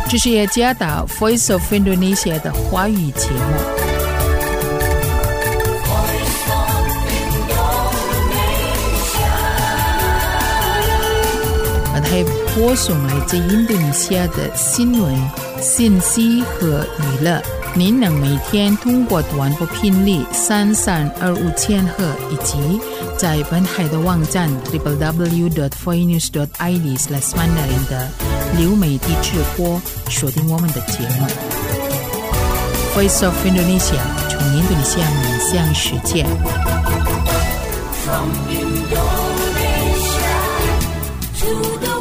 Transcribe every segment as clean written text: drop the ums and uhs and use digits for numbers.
这是雅加达 Voice of Indonesia 的华语节目。还播送来自印度尼西亚的新闻、信息和娱乐。您能每天通过短波频率3325千赫以及在本海的网站 www.voinews.id/mandarin 的流媒体直播收听我们的节目。Voice of Indonesia 从印度尼西亚面向世界。From Indonesia to the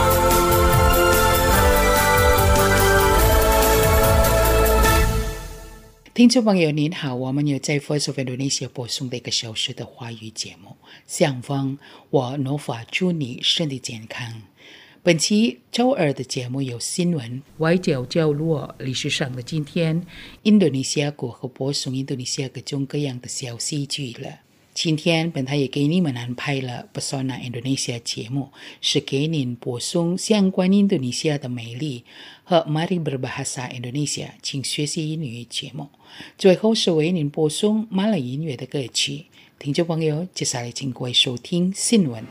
听众朋友您好，我们有在 Voice of Indonesia 播送的1个小时的华语节目。相逢，我诺法祝你身体健康。本期周二的节目有新闻、外交角落、历史上的今天、印度尼西亚国和播送印度尼西亚各种各样的小戏剧了。今天本台也给你们安排了 Pesona Indonesia 节目，是给您播送相关印度尼西亚的美丽和 Mari Berbahasa Indonesia 请学习英语节目。最后是为您播送马来音乐的歌曲。听众朋友，接下来请各位收听新闻。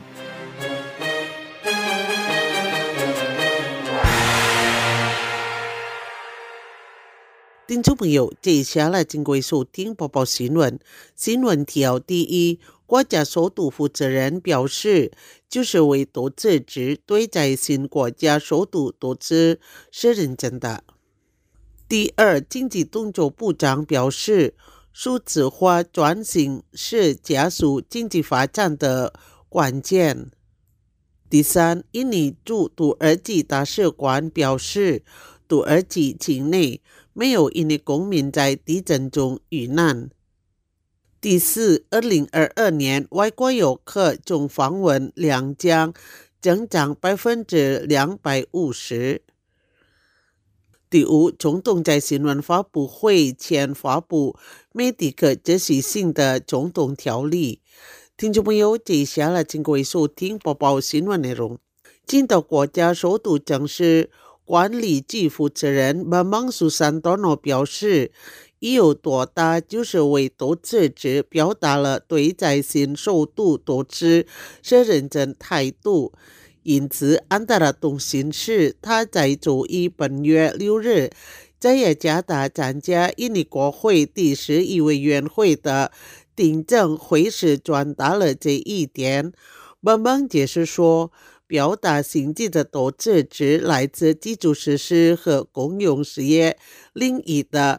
听众朋友，接下来请各位收听播报新闻。新闻条第一，国家首都负责人表示，就是为投资者对在新国家首都投资是认真的。第二，经济动作部长表示，数字化转型是加速经济发展的关键。第三，印尼驻土耳其大使馆表示，土耳其境内没有印尼公民在地震中遇难。第四，2022年外国游客总访问量将增长250%。第五，总统在新闻发布会前发布媒体可执行性的总统条例。听众朋友，接下来请各位收听播报新闻内容。进到国家首都城市管理局负责人 Bambang Susantono 表示，意有多大就是为投资者表达了对在新首都投资是认真态度。因此，安达拉通信使他在周一本月6日在雅加达参加印尼国会第11委员会的听证会时传达了这一点。Bambang解释说，表达新际的投资者来自基础设施和公用事业领域的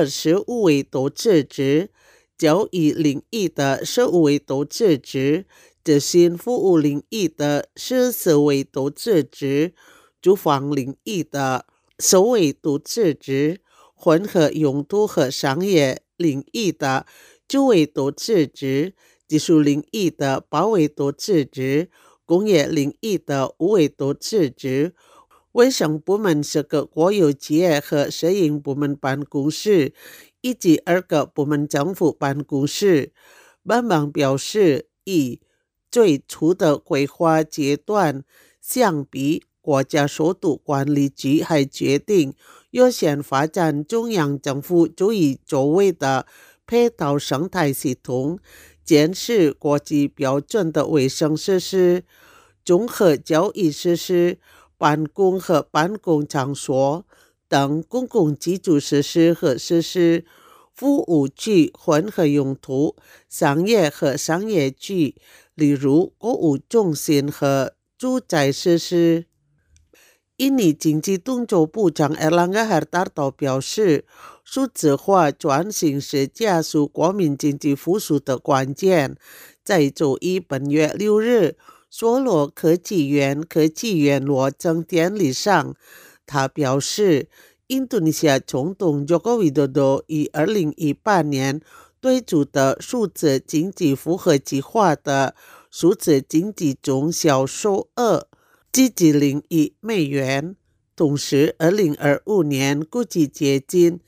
25位投资者，教育领域的15位投资者，执行服务领域的14位投资者，住房领域的10位投资者，混合用途和商业领域的9位投资者，技术领域的8位投资者，工业领域的5位投资者，卫生部门10个国有企业和摄影部门办公室，以及2个部门政府办公室。Bambang表示，以最初的规划阶段相比，国家首都管理局还决定优先发展中央政府就以周围的配套生态系统，坚持国际标准的卫生设施、综合交易设施、办公和办公场所等公共基础设施和设施、服务区、混合用途、商业和商业区，例如购物中心和住宅设施。印尼经济动作部长 Erlangga Hartarto 表示，数字化转型是加速国民经济复苏的关键。在周一本月6日，梭罗科技园落成典礼上，他表示，印度尼西亚总统 Joko Widodo 于2018年推出的数字经济复合计划的数字经济总销售额接近0亿美元，同时2025年估计接近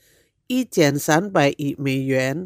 1300亿美元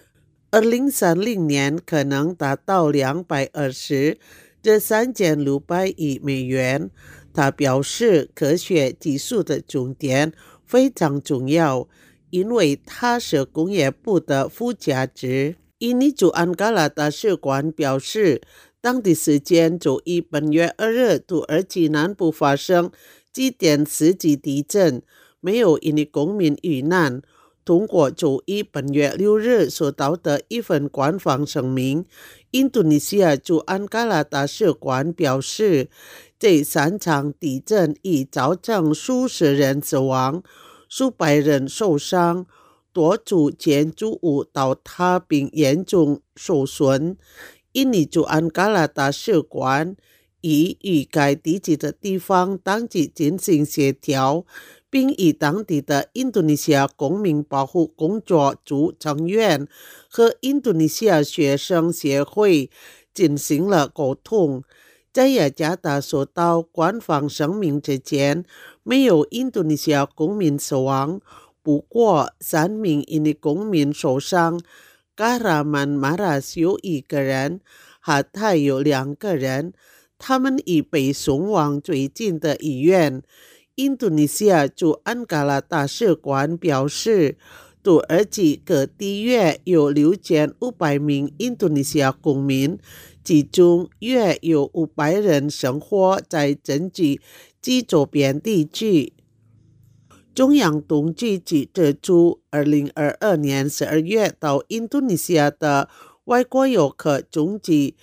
，2030年可能达到220至3600亿美元， 他表示科学技术的重点非常重要，因为它是工业部的附加值。印尼驻安哥拉大使馆表示，当地时间周一本月2日，土耳其南部发生7点4级地震，没有印尼公民遇难。通过周一本月6日收到的一份官方声明，印度尼西亚驻安哥拉大使馆表示，这3场地震已造成数十人死亡，数百人受伤，多处建筑物倒塌并严重受损。印尼驻安哥拉大使馆已与该地级的地方当局进行协调，并与当地的印度尼西亚公民保护工作组成员和印度尼西亚学生协会进行了沟通。在雅加达收到官方声明之前，没有印度尼西亚公民死亡，不过3名印尼公民受伤，嘎拉曼马拉斯有1个人，哈泰有2个人，他们已被送往最近的医院。印度尼西亚驻安哥拉大使馆表示，土耳其各地约有6500名印度尼西亚公民，其中约有500人生活在震级及周边地区。中央统计局指出，2022年12月到印度尼西亚的外国游客总计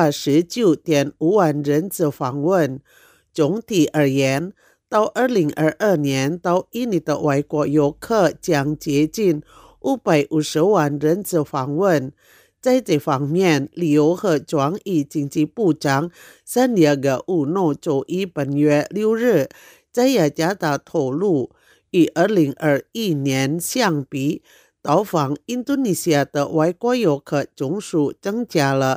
89.5万人次访问。总体而言，到2022年到印尼的外国游客将接近550万人次访问。在这方面，旅游和创意经济部长Sandiaga Uno周一本月6日在雅加达透露，与2021年相比，到访印度尼西亚的外国游客总数增加了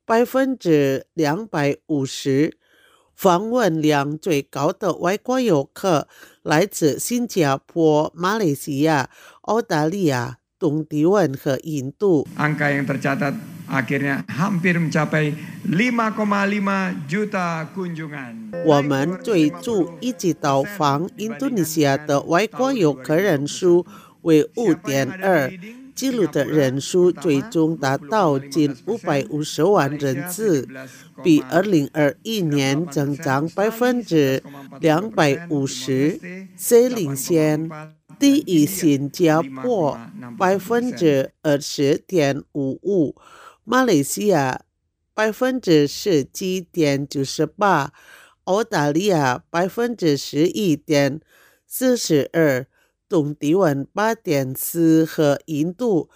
250%。访问量最高的外国游客来自新加坡、马来西亚、澳大利亚、东帝汶和印度。 Angka yang tercatat akhirnya hampir mencapai 5,5 juta kunjungan。 我们最初一直到访印度尼西亚的外国游客人数为 5.2， 记录的人数最终达到近550万人次，比2021年增长250%，虽领先第一新加坡 20.55%， 马来西亚 17.98%， 澳大利亚 11.42%， 东帝汶 8.4% 和印度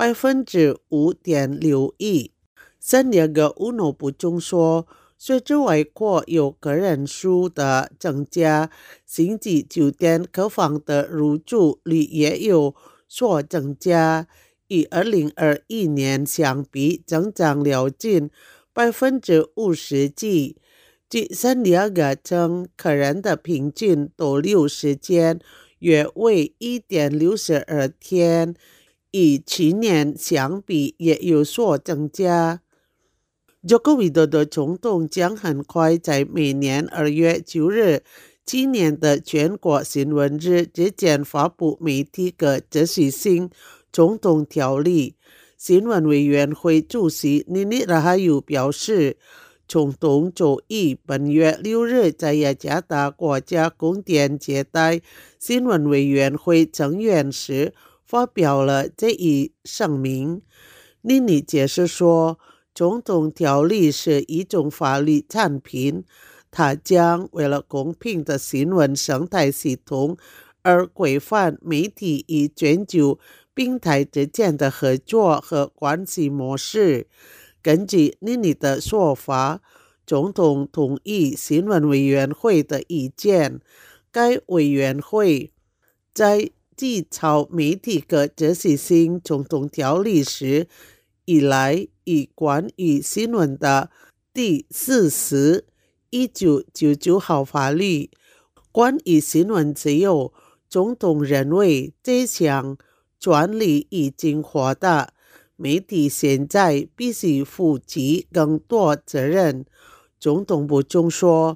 5.61%。 Sandiaga Uno 补充说，随着外国游客人数的增加，星级酒店客房的入住率也有所增加，与2021年相比增长了近50%几。据Sandiaga称，客人的平均逗留时间约为 1.62 天，与去年相比也有所增加。Joko Widodo 总统将很快在每年2月9日今年的全国新闻日之前发布媒体的这些新总统条例。新闻委员会主席 Nini Rahayu 表示，总统周一本月6日在雅加达国家宫殿接待新闻委员会成员时发表了这一声明。Nini 解释说，总统条例是一种法律产品，它将为了公平的新闻生态系统而规范媒体与全球平台之间的合作和关系模式。根据Nini的说法，总统同意新闻委员会的意见。该委员会在制造媒体的这些新总统条例时，以来以关于新闻的第40 1999号法律。关于新闻自由，总统认为这项专利已经获得，媒体现在必须负起更多责任。总统补充说，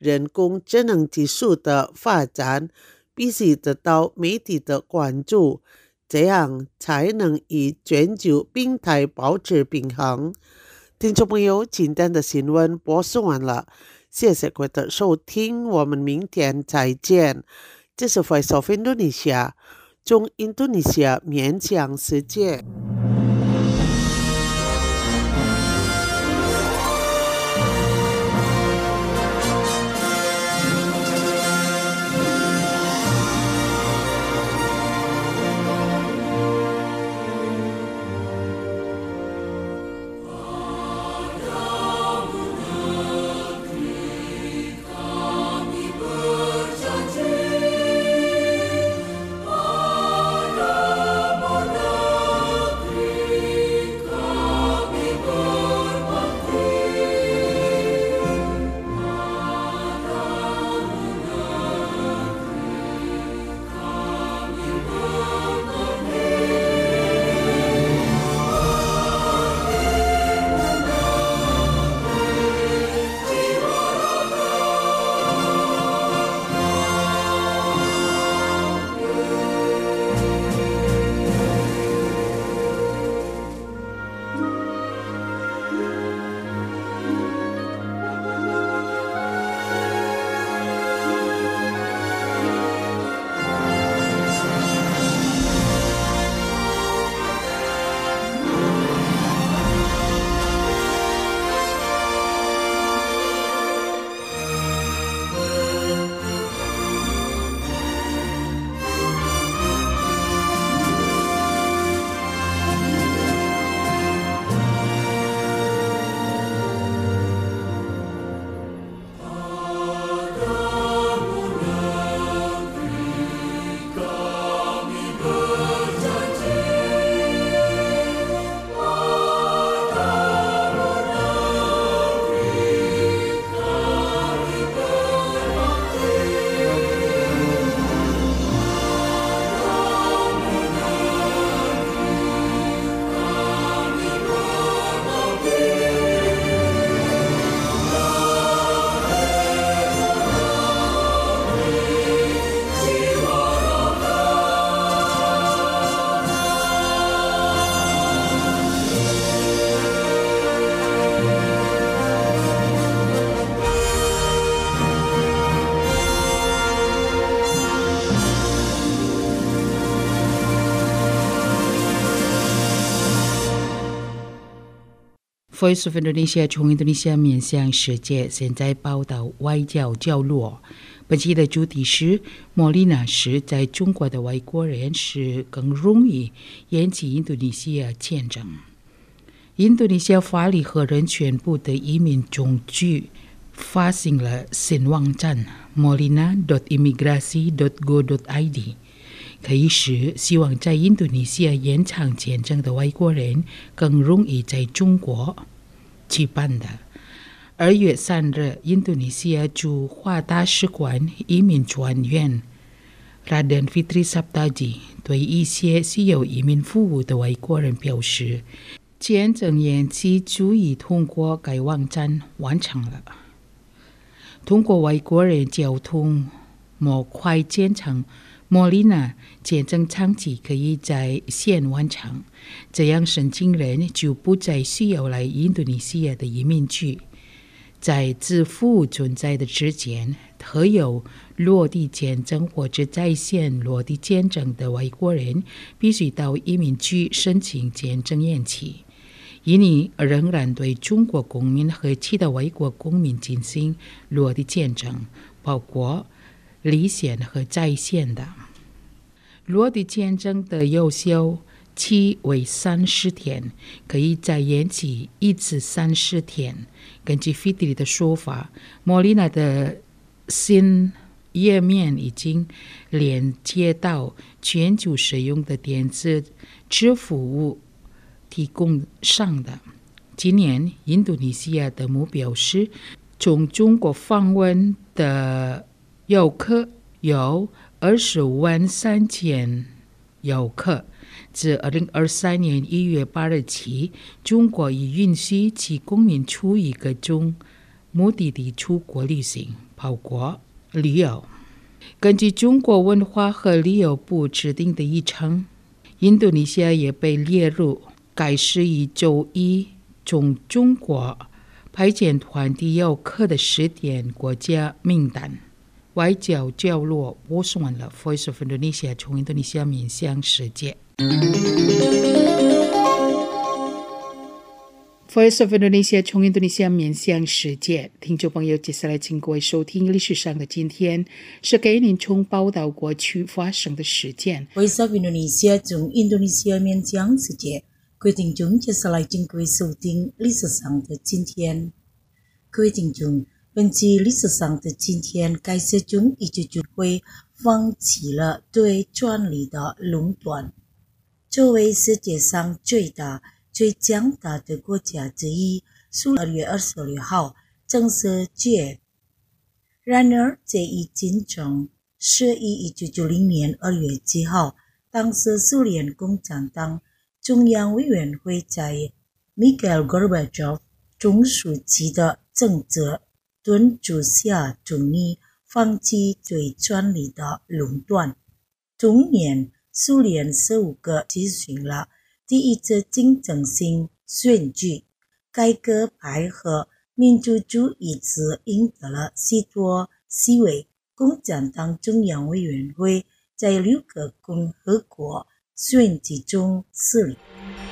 人工智能技术的发展必须得到媒体的关注，这样才能与全球平台保持平衡。听众朋友，今天的新闻播送完了，谢谢各位的收听，我们明天再见。这是 Voice of Indonesia， 从印度尼西亚面向世界。 Voice of Indonesia 从印度尼西亚面向世界，现在报道外交角落。本期的主题是莫莉娜是在中国的外国人是更容易引起印度尼西亚签证。印度尼西亚法律和人权部的移民总局发行了新网站 molina.imigrasi.go.id， 可以使希望在印度尼西亚延长签证的外国人更容易在中国举办的。2月3日，印度尼西亚驻华大使馆移民专员 Raden Fitri Saptaji 对一些需要移民服务的外国人表示，签证延期足以通过该网站完成了。通过外国人交通模块签证，莫莉娜签证长期可以在线完成，这样申请人就不再需要来印度尼西亚的移民局。在自服务存在的之前，和有落地签证或者在线落地签证的外国人必须到移民局申请签证延期。印尼仍然对中国公民和其他外国公民进行落地签证，包括离线和在线的。落地签证的有效期为30天，可以再延期一次30天。根据 Fitri 的说法，莫莉娜的新页面已经连接到全球使用的电子支付服务提供商的。今年印度尼西亚的目标是从中国访问的游客有25万3千游客。自2023年1月8日起，中国已允许其公民出于各种目的地出国旅行， 跑国旅游。根据中国文化和旅游部制定的议程，印度尼西亚也被列入该市以周一从中国派遣团体游客的10点国家名单。外交角落播送完了 Voice of Indonesia 从印度尼西亚面向世界。Voice of Indonesia 从印度尼西亚面向世界，听众朋友，接下来请各位收听历史上的今天，是给您从报道过去发生的事件。 Voice of Indonesia 从印度尼西亚面向世界，各位听众，接下来请各位收听历史上的今天。各位听众，本期历史上的今天开始中，19会放弃了对专利的垄断。作为世界上最大最强大的国家之一，苏2月26号正式解。然而，这一进程是于1990年2月7号，当时苏联共产党中央委员会在 Mikhail Gorbachev 总书记的政治敦促下终于放弃对专利的垄断。同年，苏联15个举行了第一次竞争性选举，改革派和民主主义者赢得了许多席位。共产党中央委员会在6个共和国选举中失利。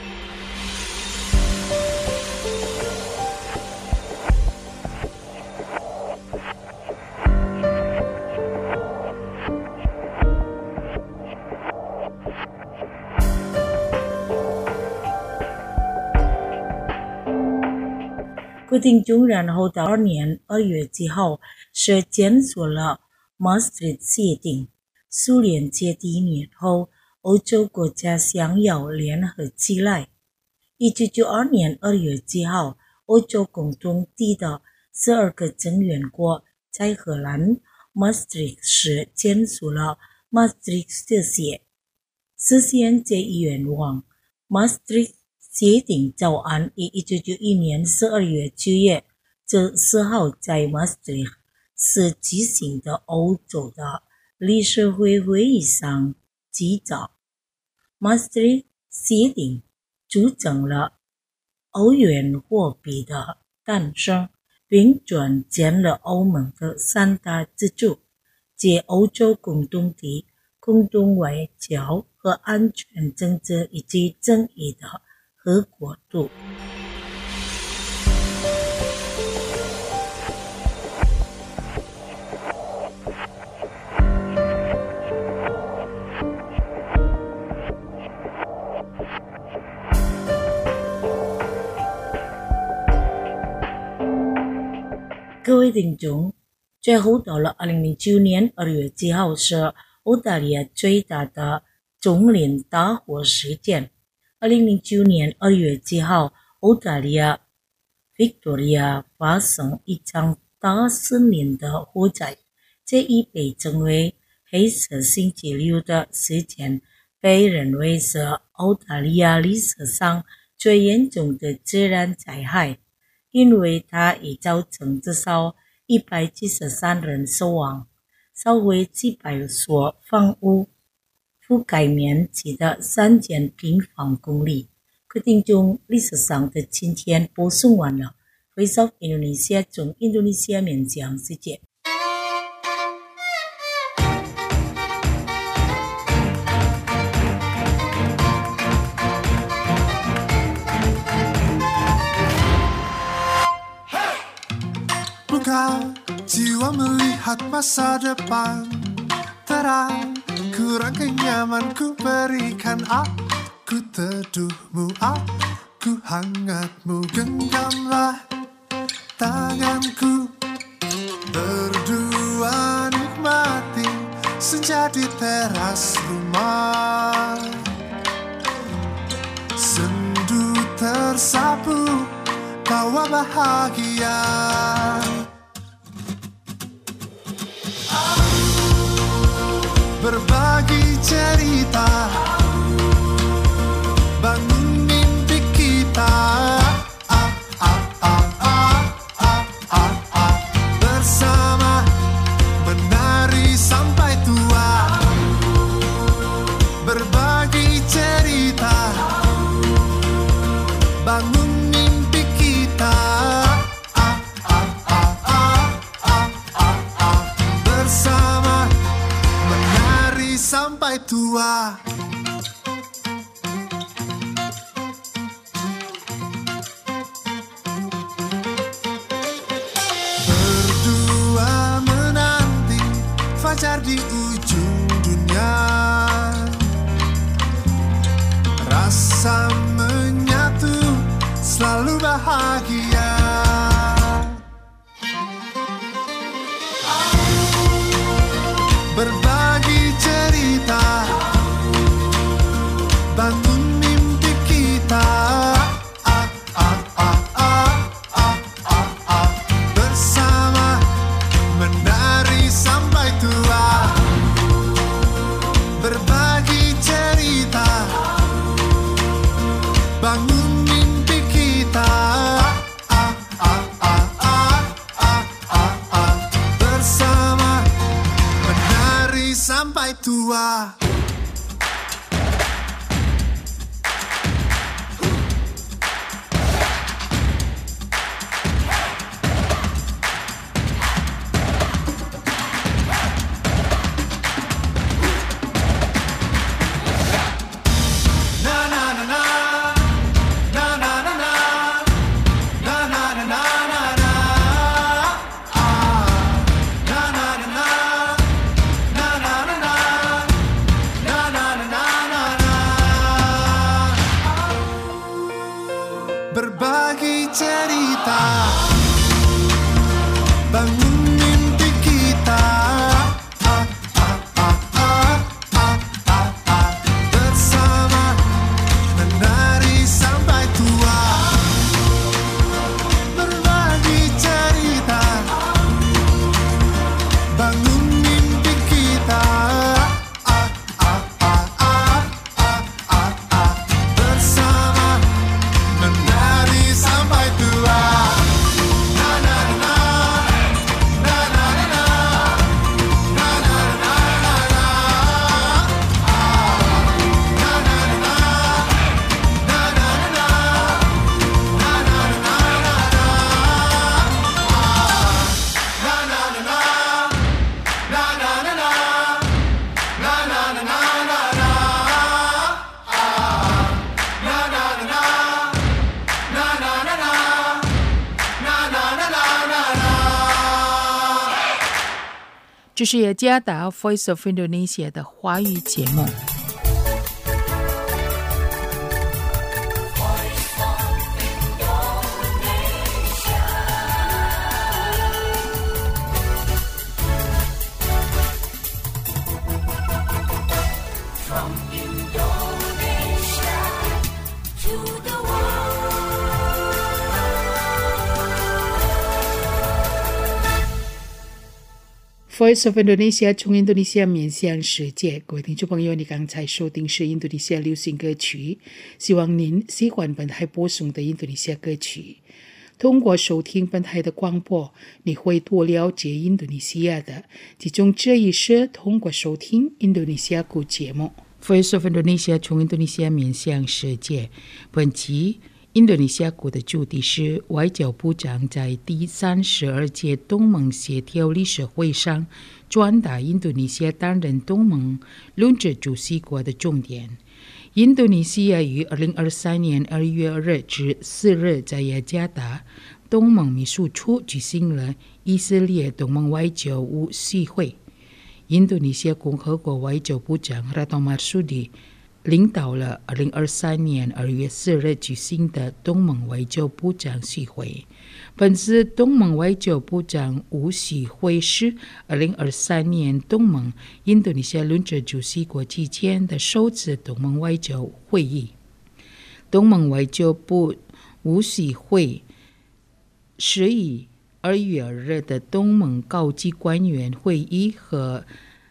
规定中，然后到2年2月7号是签署了maastricht协定。苏联解体1年后，欧洲国家想要联合起来。1992年2月7号，欧洲共同体的12个成员国在荷兰maastricht市签署了maastricht协，实现这一愿望。maastricht协定草案于1991年12月9日至10号在maastricht市举行的欧洲的理事会会议上制造。maastricht协定促成了欧元货币的诞生，并创建了欧盟的3大支柱，即欧洲共同体、共同外交和安全政治以及正义的合国度。各位听众，最后到了2009年2月7号是澳大利亚最大的丛林大火事件。2009年2月7号，澳大利亚 Victoria 发生一场大森林的火灾，这一被称为黑色星期六的事件，被认为是澳大利亚历史上最严重的自然灾害，因为它已造成至少173人死亡，烧毁几百所房屋，覆盖面积的3000平方公里。各位听众，历史上的今天播送完了。Voice of Indonesia 从印度尼西亚面向世界。 Buka jiwa melihat masa depan terang, kurang kenyaman ku berikan aku teduhmu, aku hangatmu, genggamlah tanganku, berdua nikmati senja di teras rumah, sendu tersapu bawa bahagia. Berbagi cerita, bangun mimpi kita, bersama pacar di ujung dunia. Rasa menyatu selalu bahagia. Berbagi cerita, bangun mimpi kita. Bersama menari sampai tua. Berbagi cerita, bangun mimpi kita. Bersama menari sampai tua. Berbagi cerita, bangun mimpi kita. Bersama menari sampai tua. Berbagi cerita, bangun mimpi kita. Bersama menari sampai tua. Na na na na na na na na na na na na. Na na na na na na na na na na na na. Na na na na na na na na na na na na na na. 这是雅加达 Voice of Indonesia 的华语节目。Voice of Indonesia 从印度尼西亚面向世界，各位听众朋友，你刚才收听是印度尼西亚流行歌曲，希望您喜欢本台播送的印度尼西亚歌曲。通过收听本台的广播，你会多了解印度尼西亚的，其中这一是通过收听印度尼西亚歌节目。Voice of Indonesia 从印度尼西亚面向世界，本期印度尼西亚国的主题是外交部长在第32届东盟协调理事会上传达印度尼西亚担任东盟轮值主席国的重点。印度尼西亚于2023年2月2日至4日在雅加达东盟秘书处举行了以色列东盟外交务协会。印度尼西亚共和国外交部长 Retno Marsudi领导了2023年2月4日举行的东盟外交部长协会。本次东盟外交部长务协会是2023年东盟印度尼西亚轮值主席国期间的首次东盟外交会议。东盟外交部务协会是以2月2日的东盟高级官员会议和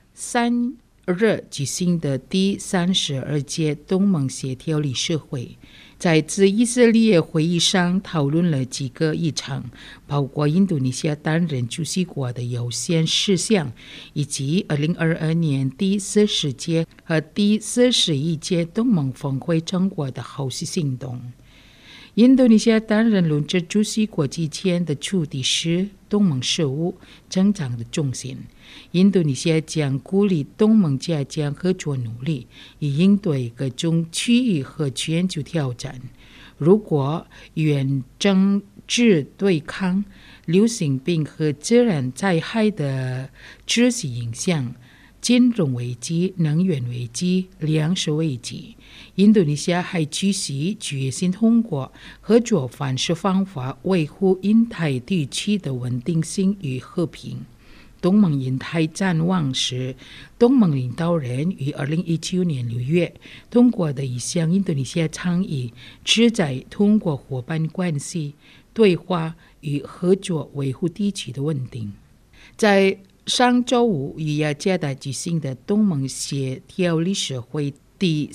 3日举行的第32届东盟协调理事会，在此以色列会议上讨论了几个议程，包括印度尼西亚担任主席国的优先事项，以及2022年第40届和第41届东盟峰会成果的后续行动。印度尼西亚担任轮值主席国期间的主题是东盟事务增长的重心。印度尼西亚将鼓励东盟加强合作努力，以应对各种区域和全球挑战。如果原政治对抗流行病和自然灾害的直接影响，金融危机、能源危机、粮食危机。印度尼西亚还继续决心通过合作方式方法维护印太地区的稳定性与和平。东盟印太展望是东盟领导人于2019年6月通过的一项印度尼西亚倡议，旨在通过伙伴关系、对话与合作维护地区的稳定。在上周五于雅加达举行的东盟协调理事会第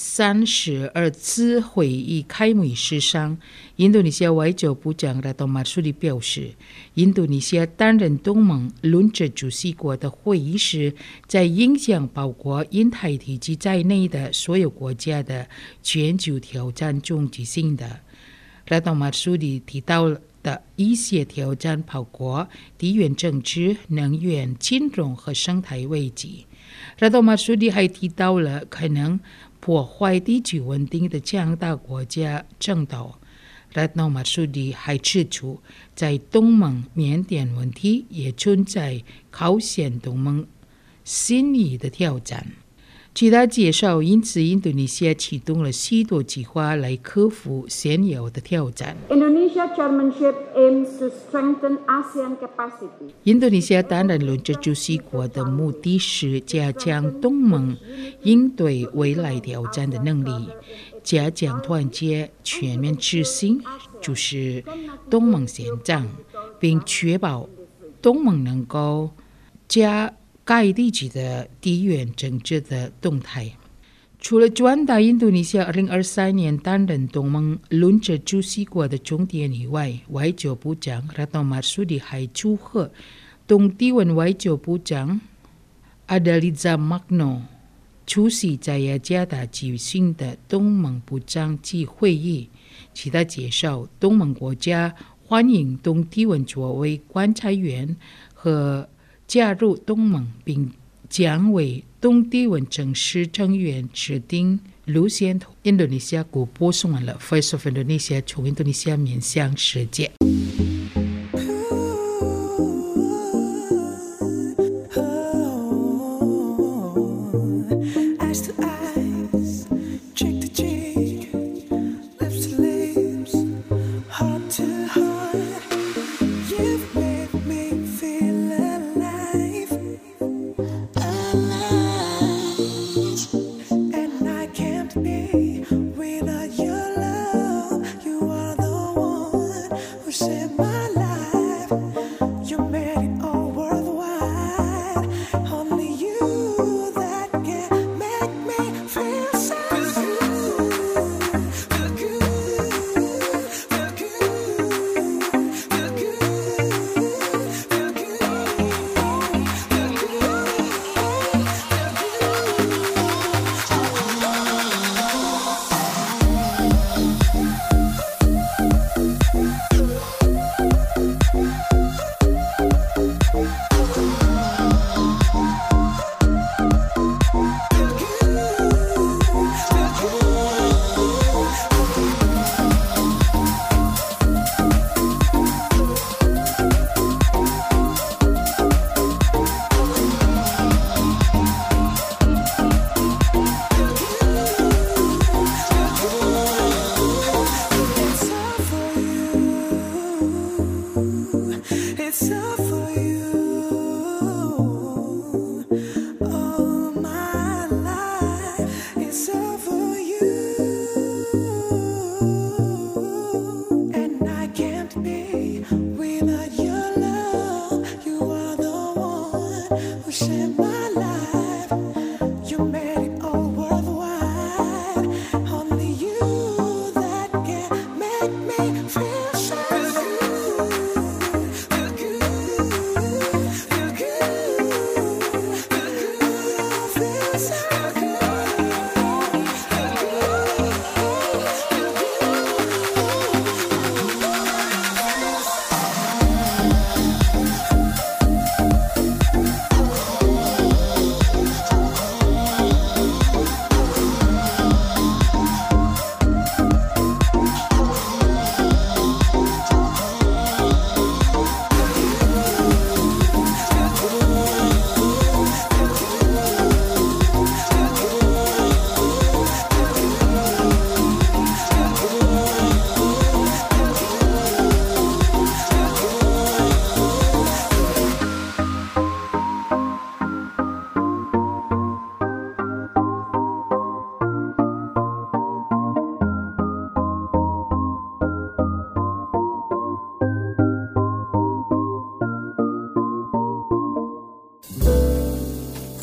32次会议开幕仪式上，印度尼西亚外交部长Retno Marsudi表示，印度尼西亚担任东盟轮值主席国的会议是在影响包括印太地区在内的所有国家的全球挑战中举行的。Retno Marsudi提到的一些挑战包括地缘政治、能源、金融和生态危机。Retno Marsudi还提到了可能破坏地区稳定的强大国家政党。Retno Marsudi还指出，在东盟缅甸问题也存在靠线东盟新意的挑战。据他介绍，因此印度尼西亚启动了许多计划来克服现有的挑战。 Indonesia chairmanship aims to strengthen ASEAN capacity. 印度尼西亚担任轮值主席国的目的是加强东盟应对未来挑战的能力，加强团结、全面执行就是东盟宪章，并确保东盟能够加该地区的地缘政治的动态。除了转达印度尼西亚2023年担任东盟轮值主席国的重点以外，外交部长Retno Marsudi还祝贺东帝汶外交部长Adeliza Magno出席在雅加达举行的东盟部长级会议。其他介绍，东盟国家欢迎东帝汶作为观察员和加入东盟，并将为东帝汶正式成员制定路线图。印度尼西亚国播送完了 Voice of Indonesia 从印度尼西亚面向世界。 Set my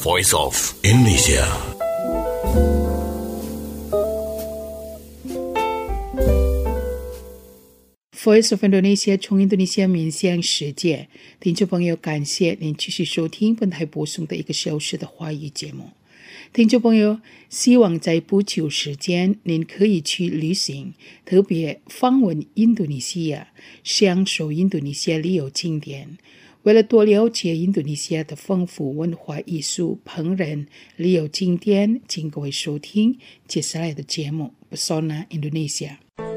Voice of Indonesia. Voice of Indonesia 从印度尼西亚面向世界，听众朋友，感谢您继续收听本台播送的1个小时的华语节目。听众朋友，希望在不久时间您可以去旅行，特别访问印度尼西亚，享受印度尼西亚旅游景点。为了多了解印度尼西亚的丰富文化艺术、烹饪、旅游景点，请各位收听接下来的节目 Pesona Indonesia。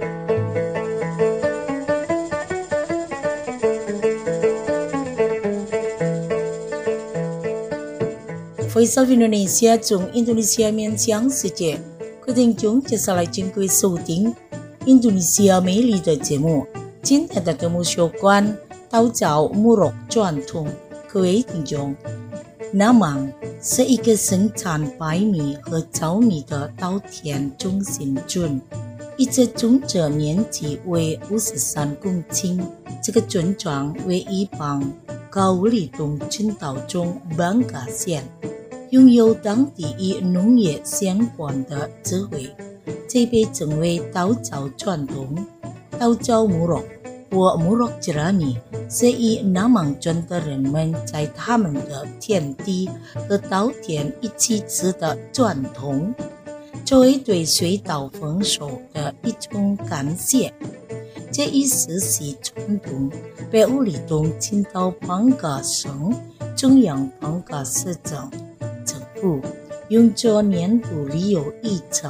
Voice of Indonesia 从印度尼西亚面向世界，各位听众接下来请各位收听印度尼西亚美丽的节目。今天的节目有关岛屿Murok传统。各位听众，Namang是一个生产白米和糙米的稻田中心村，一直种植面积为53公顷。这个村庄位于高丽东群岛中Bangka县。拥有当地与农业相关的智慧，这被称为岛屿传统。岛屿Murok或Murok Jerami是以Namang村的人们在他们的田地和稻田一起吃的传统，作为对水稻丰收的一种感谢。这一实习传统被乌里东群岛Bangka省中央Bangka市政府用作年度旅游议程。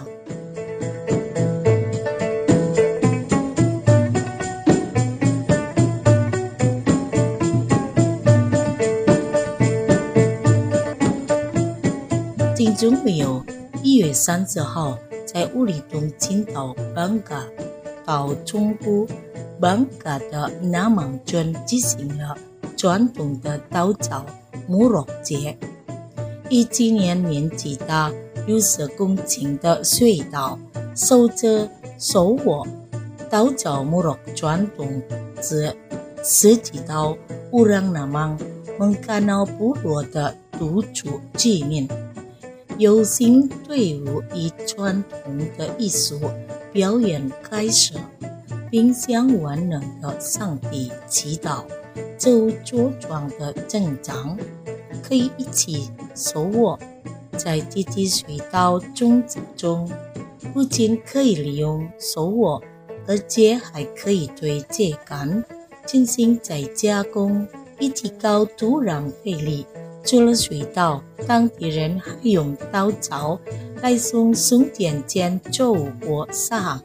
听众朋友，1月30号在乌里东群岛Bangka岛中部Bangka的Namang村举行了传统的岛屿Murok节。以今年面积大60公顷的水稻收获。岛屿Murok传统自涉及到乌让Namang蒙卡瑙部落的土著居民。游行队伍以传统的艺术表演开始，并向万能的上帝祈祷，祝茁壮的增长可以一起收获。在滴滴水稻种植中，不仅可以利用收获，而且还可以对秸秆进行再加工，以提高土壤肥力。除了水稻，当地人还用稻草来送田间作物或沙。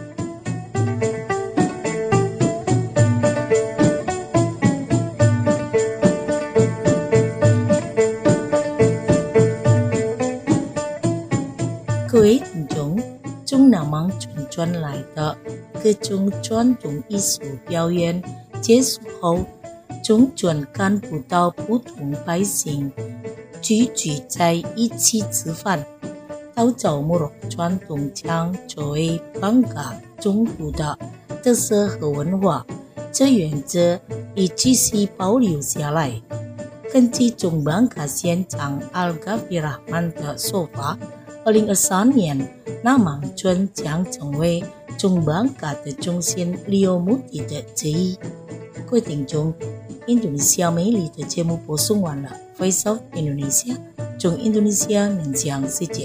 各位听众，从Namang村传来的各种传统艺术表演结束后，中村看不到普通百姓聚在一起吃饭。岛屿Murok传统将作为Bangka中部的特色和文化，这原则已继续保留下来。根据中Bangka县长Al-Ghafir Rahman的说法，2023年Namang村将成为中Bangka的中心旅游目的地之一。各位听众，印度尼西亚美丽的节目播送完了。Voice of Indonesia 从印度尼西亚面向世界。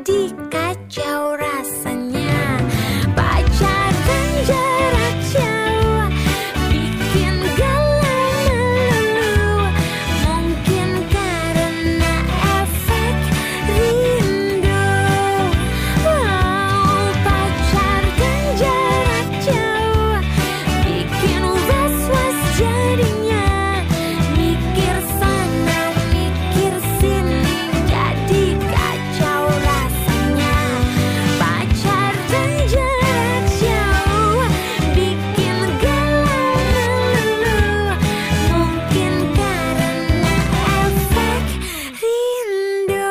jadi kacau rasanya. Pacaran jarak jauh bikin galau melulu, mungkin karena efek rindu. Pacaran jarak jauh bikin was-was jadinya, mikir sana mikir sini jadi kacau rasanya. Pacaran jarak jauh bikin galau melulu, mungkin karena efek rindu.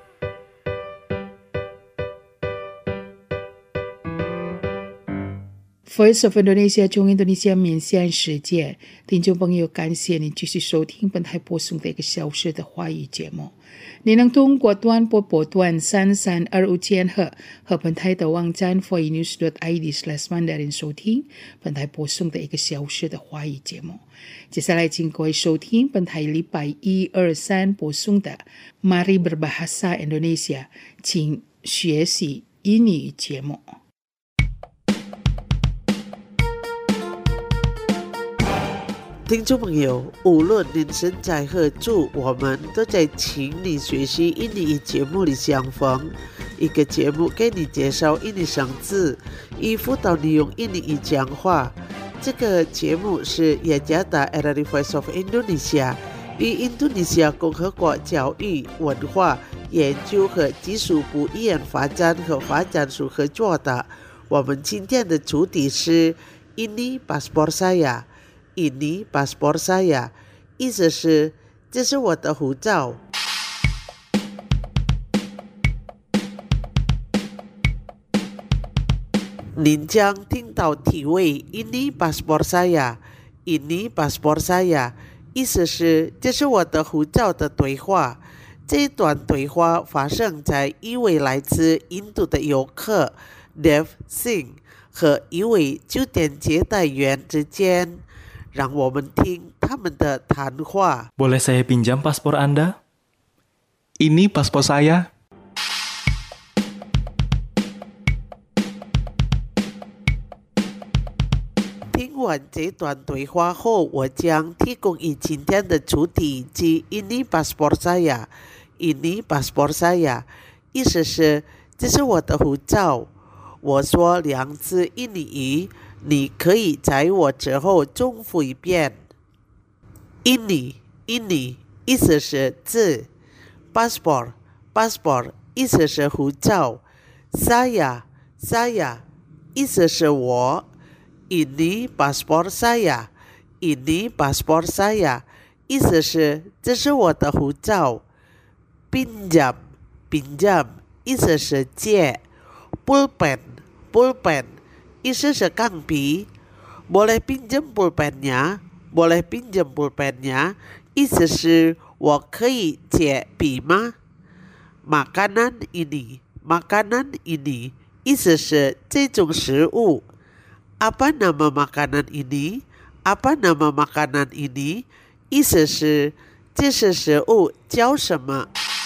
Voice of Indonesia 中印度尼西亚面向世界，听众朋友，感谢您继续收听本台播送的1个小时的华语节目。你能通过短波波段3325千赫和本台的网站 voinews.id/mandarin 收听本台播送的1个小时的华语节目。接下来请各位收听本台礼拜1、2、3播送的 Mari Berbahasa Indonesia， 请学习英语节目。 听众朋友，无论您身在何处，我们都在请你学习印尼语节目里相逢。一个节目给你介绍印尼生字，以辅导你用印尼语讲话。这个节目是雅加达 RRI Voice of Indonesia 与印度尼西亚共和国教育、文化、研究和技术部语言发展和发展署合作的。我们今天的主题是 Ini paspor saya。Ini paspor saya， 意思是这是我的护照。您将听到体位 Ini paspor saya，Ini paspor saya， 意思是这是我的护照的对话。这一段对话发生在一位来自印度的游客 Dev Singh 和一位酒店接待员之间。让我们听他们的谈话。 Boleh saya pinjam paspor Anda? Ini paspor saya. 听完这段对话后，我将提供以今天的主题即 Ini paspor saya。Ini paspor saya， 意思是这是我的护照。我说2次印尼语。你可以在我之后重复一遍。Ini 意思是字。Paspor 意思是护照。Saya 意思是我。Ini paspor saya，Ini paspor saya， 意思是这是我的护照。Pinjam 意思是借。Pulpen 意思是钢笔。Boleh pinjam pulpennya， 意思是我可以借笔吗？ Makanan ini， 意思是这种食物。Apa nama makanan ini， 意思是这是食物叫什么？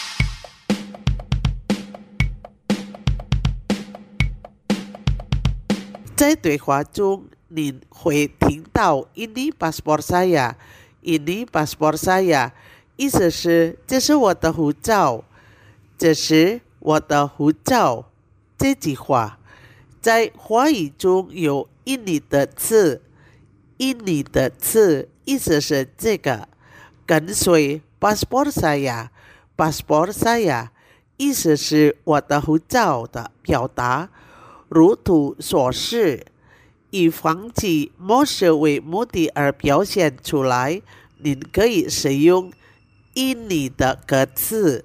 在对话中，您会听到 Ini paspor saya，Ini paspor saya， 意思是这是我的护照，这是我的护照。这句话在华语中有印尼的词，意思是这个，跟随 paspor saya，paspor saya， 意思是我的护照的表达。如图所示，以防止某事为目的而表现出来，您可以使用印尼的歌词，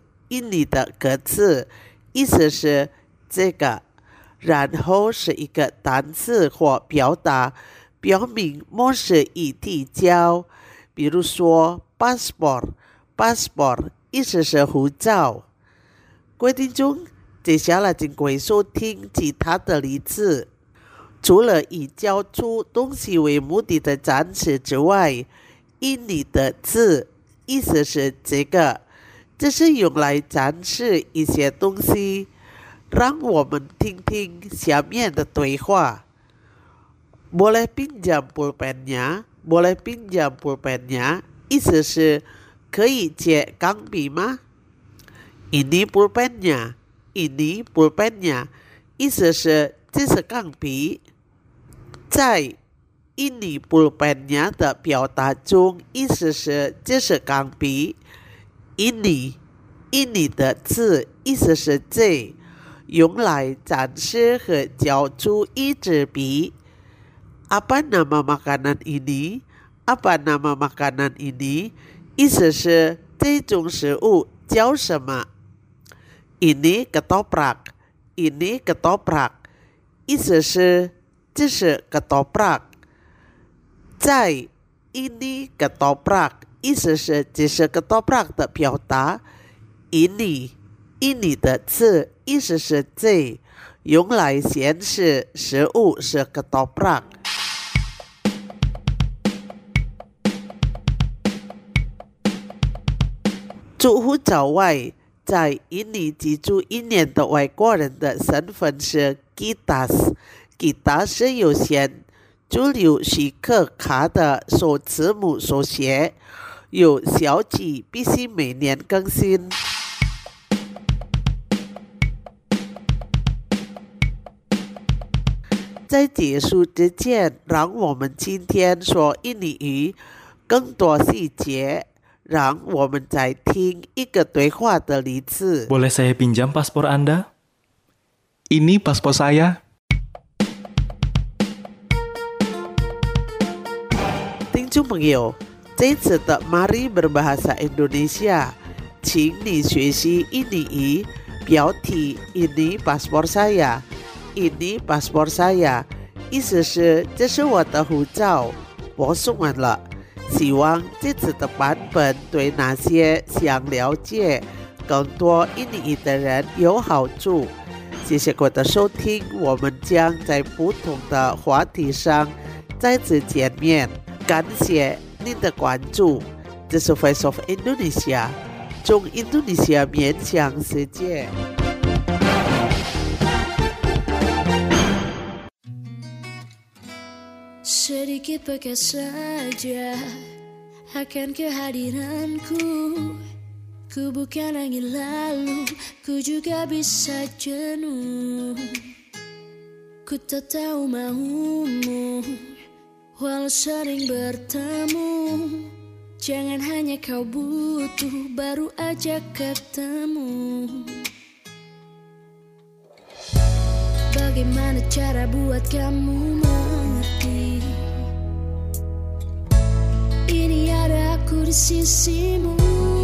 意思是这个，然后是一个单词或表达，表明某事已提交。比如说 passport， 意思是护照。各位听众，接下来请各位收听其他的例子。除了以交出东西为目的的展示之外，印尼的字意思是这个，这是用来展示一些东西。 让我们听听下面的对话。Boleh pinjam pulpennya? Boleh pinjam pulpennya? 意思是可以借钢笔吗？ Ini pulpennya. Ini pulpennya. 意思是这是钢笔。在 ini pulpennya 的表达中，意思是这是钢笔。ini 的字意思是这，用来展示和交出一支笔。Apa nama makanan ini? Apa nama makanan ini? 意思是这种食物叫什么？ Ini ketoprak. Ini ketoprak. 意思是这是 ketoprak。在 ini ketoprak 意思是这是 ketoprak 的表达。ini 的字意思是这，用来显示食物是 ketoprak。住户找外，在印尼居住1年的外国人的身份是 Kitas。Kitas 是有限驻留许可卡的首字母缩写，有效期必须每年更新。在结束之前，让我们今天说印尼语更多细节。让我们再听一个对话的例子。 Boleh saya pinjam paspor Anda? Ini paspor saya. 听众朋友，这次的 Mari Berbahasa Indonesia， 请你学习印尼语，标题 Ini paspor saya。 Ini paspor saya， 意思是这是我的护照，我送完了。希望这次的版本对那些想了解更多印尼语的人有好处。谢谢各位的收听，我们将在不同的话题上再次见面。感谢您的关注，这是 Voice of Indonesia， 从印度尼西亚面向世界。 Sedikit bekas saja akan kehadiranku. Ku bukan angin lalu, ku juga bisa jenuh. Ku tak tahu maumu, walau sering bertemu. Jangan hanya kau butuh, baru aja ketemu. Bagaimana cara buat kamu mengerti? Ini ada aku di sisimu.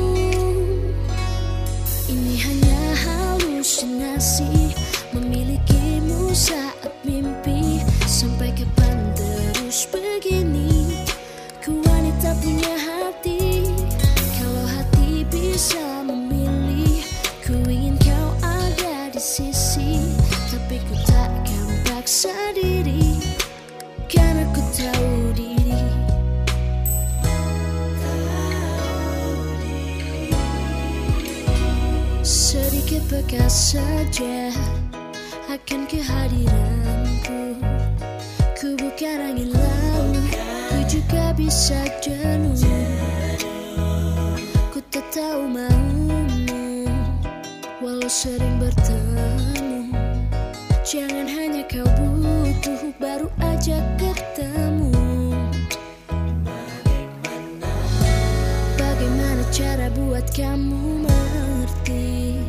Ini hanya halusinasi, memilikimu saat mimpi. Sampai kapan terus begini? Ku wanita punya hati. Kalau hati bisa memilih, ku ingin kau ada di sisi. Tapi ku takkan paksa diri, karena ku tahu diri. Sedikit bekas saja akan kehadiranku. Ku bukan angin lalu, ku juga bisa jenuh. Ku tak tahu maumu, walau sering bertemu. Jangan hanya kau butuh, baru aja ketemu. Bagaimana cara buat kamu mengerti?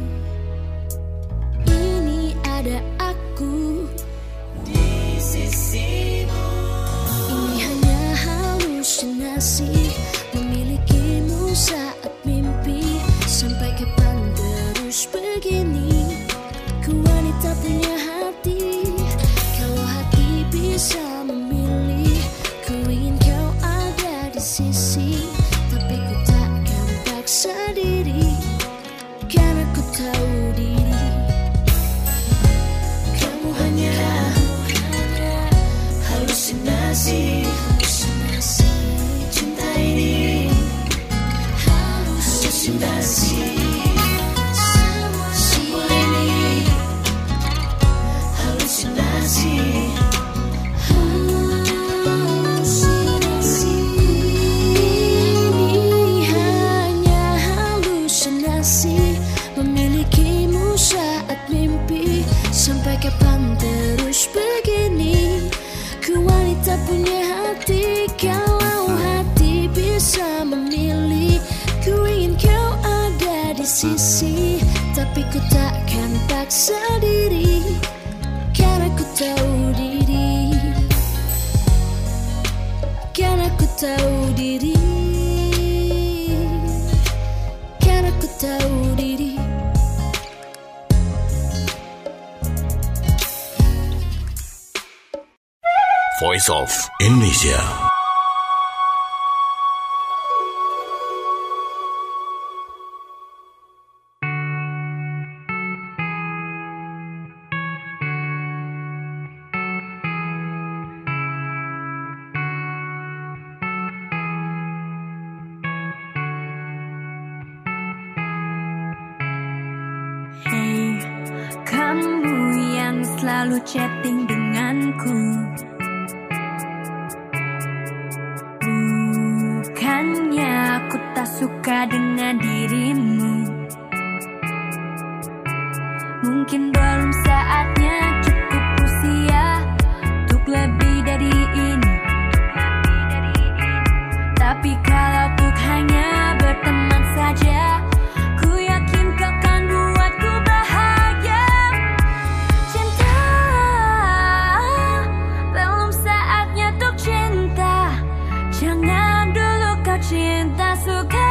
Ini ada aku di sisimu. Ini hanya halusinasi, memilikimu saat mimpi. Sampai kapan terus begini? Ku wanita punya hati. Kalau hati bisa Sampai kapan terus begini? Ku wanita punya hati, kalau hati bisa memilih. Ku ingin kau ada di sisi, tapi ku takkan paksa diri, karena ku tahu diri, karena ku tahu diri, karena ku tahu diri. Voice of Indonesia. Hey, kamu yang selalu chatting denganku, bukannya aku tak suka dengan dirimu. Mungkin belum saatnya, cukup usia untuk lebih dari ini. Tapi kalau untuk hanya berteman saja, ku yakin kau kan buatku bahagia. Cinta, belum saatnya untuk cinta. Jangan dulu kau cinta suka,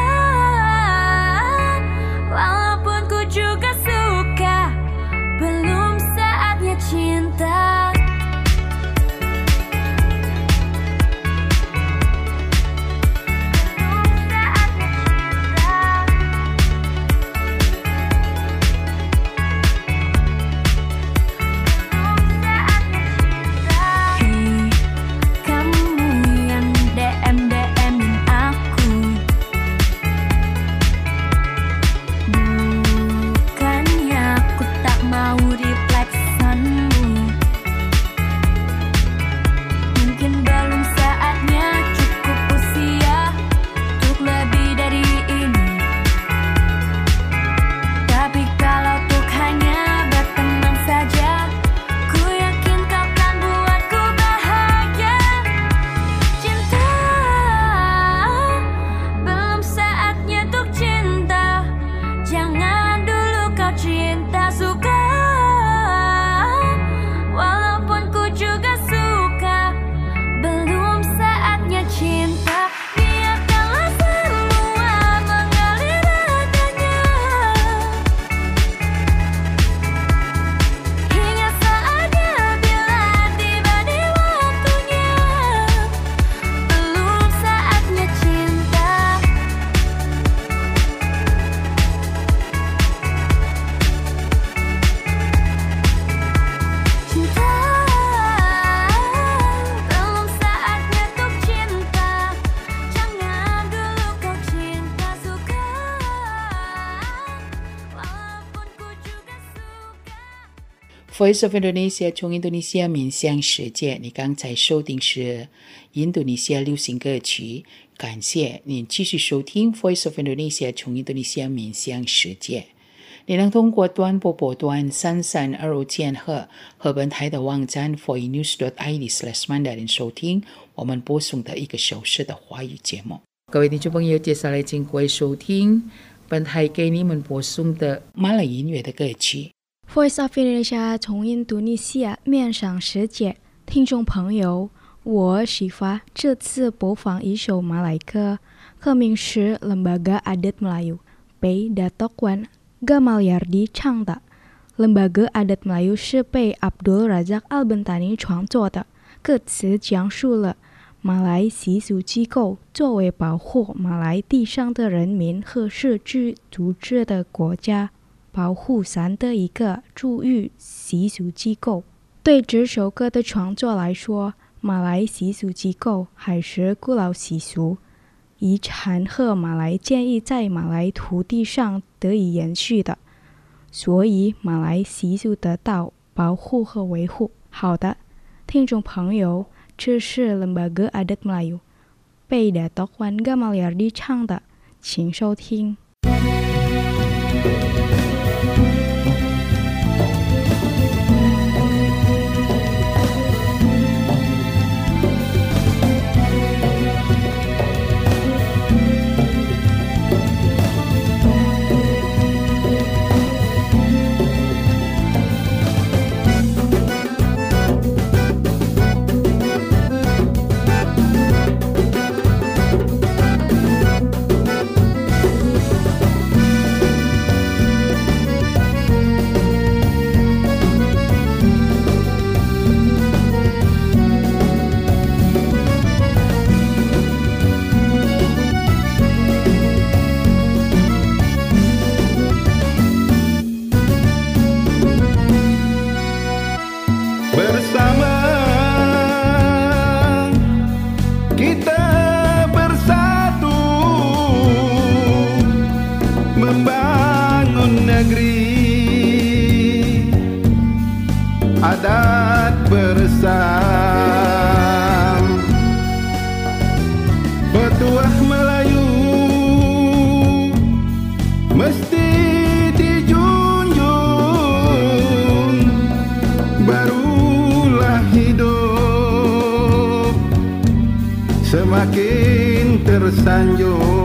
walaupun ku juga suka. Belum saatnya cinta. Voice of Indonesia 从印度尼西亚面向世界，你刚才收听是印度尼西亚流行歌曲，感谢您继续收听 Voice of Indonesia 从印度尼西亚面向世界。你能通过短波波段3325千赫和本台的网站 forenews.id/mandarin 收听我们播送的1个小时的华语节目。各位听众朋友，接下来请各位收听本台给你们播送的马来音乐的歌曲。 Voice of Indonesia 从印度尼西亚面向世界，听众朋友，我喜欢这次播放一首马来歌，歌名是 Lembaga Adat Melayu被 Datuk Wan Gamalyardi 唱的。Lembaga Adat Melayu 是被 Abdul Razak Al-Bentani 创作的，歌词讲述了马来习俗机构作为保护马来地上的人民和社区组织的国家保护伞的一个助育习俗机构。对这首歌的创作来说，马来习俗机构还是古老习俗遗产和马来建议在马来土地上得以延续的，所以马来习俗得到保护和维护。好的，听众朋友，这是 Lembaga Adat Melayu 被 Datuk Wan Gamalyardi 唱的，请收听。 adat bersam. Petuah Melayu mesti dijunjung, barulah hidup semakin tersanjung.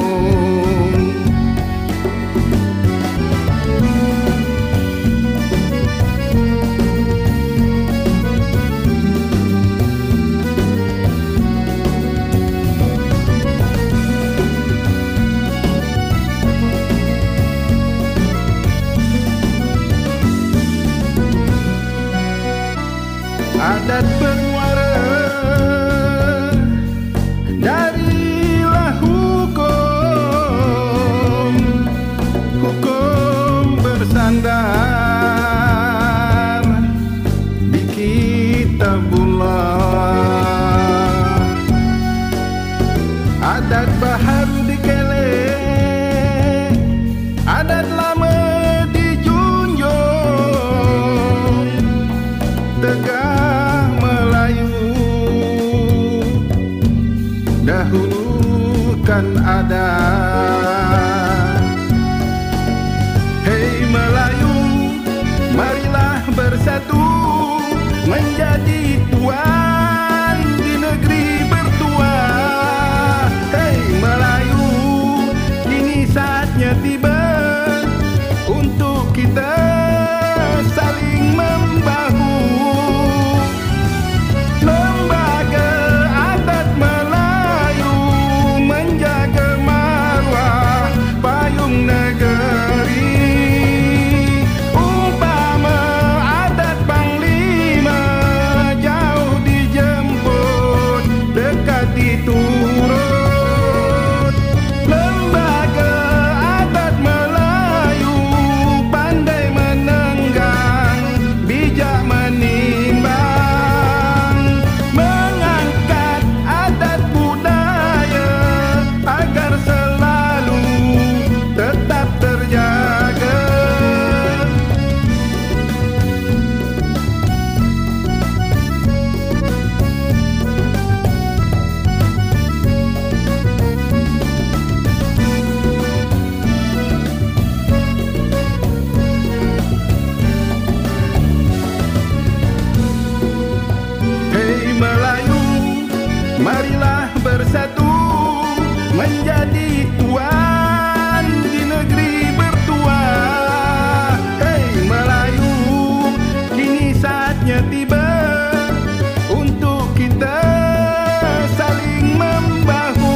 Adat bermuara darilah hukum, hukum bersandar di kitabullah. Adat baharu dikele, adat lama dijunjung, tegak dahulukan adat. Hei Melayu, marilah bersatu menjadi tuan di negeri bertua. Hei Melayu, kini saatnya tiba untuk kita saling membahu. Marilah bersatu menjadi tuan di negeri bertua. Hei Melayu, kini saatnya tiba untuk kita saling membahu.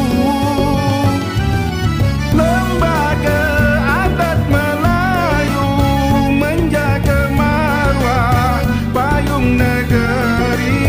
Lembaga adat Melayu menjaga marwah payung negeri.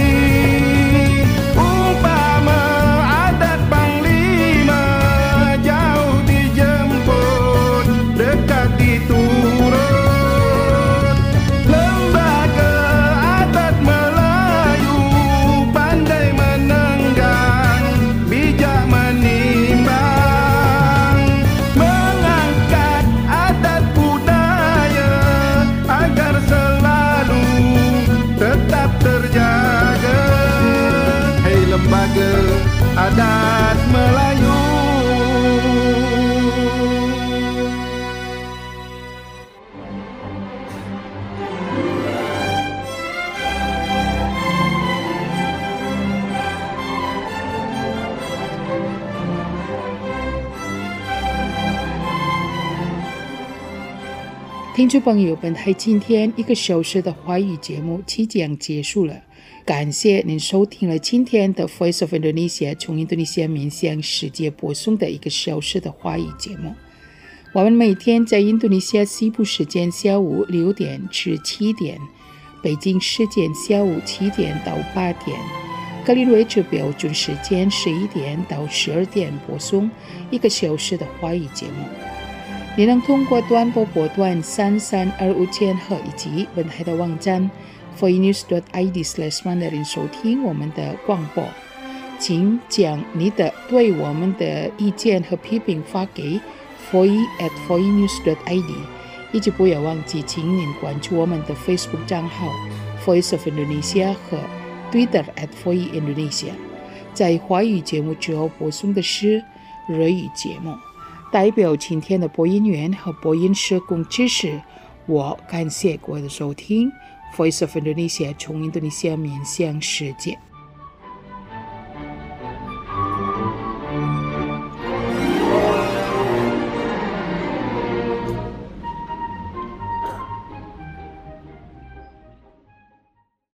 Lembaga adat Melayu. 听众朋友，本台今天1个小时的华语节目即将结束了。感谢您收听了今天的 Voice of Indonesia 从印度尼西亚面向世界播送的1个小时的华语节目。我们每天在印度尼西亚西部时间下午6点至7点，北京时间下午7点到8点，格林威治标准时间11点到12点播送1个小时的华语节目。你能通过短波波段3325千赫以及本台的网站foinews.id/mandarin 收听我们的广播。请将你的对我们的意见和批评发给 foi@foinews.id， 以及不要忘记请您关注我们的 Facebook 账号 Voice of Indonesia 和 Twitter @voindonesia。在华语节目之后播送的是日语节目。代表今天的播音员和播音社工知识，我感谢各位的收听。Voice of Indonesia 从印度尼西亚面向世界。